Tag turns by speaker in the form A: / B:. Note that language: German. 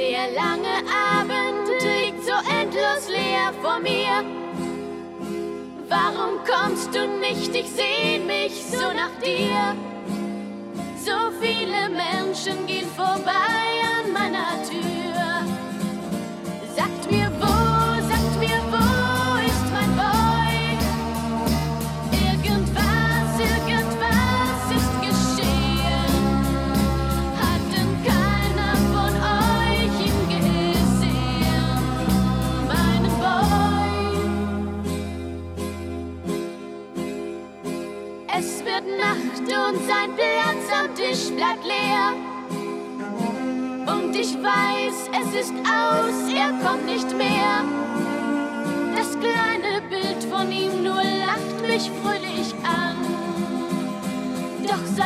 A: Der lange Abend liegt so endlos leer vor mir. Warum kommst du nicht? Ich seh mich so nach dir. So viele Menschen gehen vorbei an meiner Tür. Sagt mir wo ist mein Boy? Irgendwas ist geschehen. Hatten keiner von euch ihn gesehen, meinen Boy. Es wird Nacht und sein Platz am Tisch bleibt leer. Und ich weiß, es ist aus, er kommt nicht mehr. Das kleine Bild von ihm nur lacht mich fröhlich an. Doch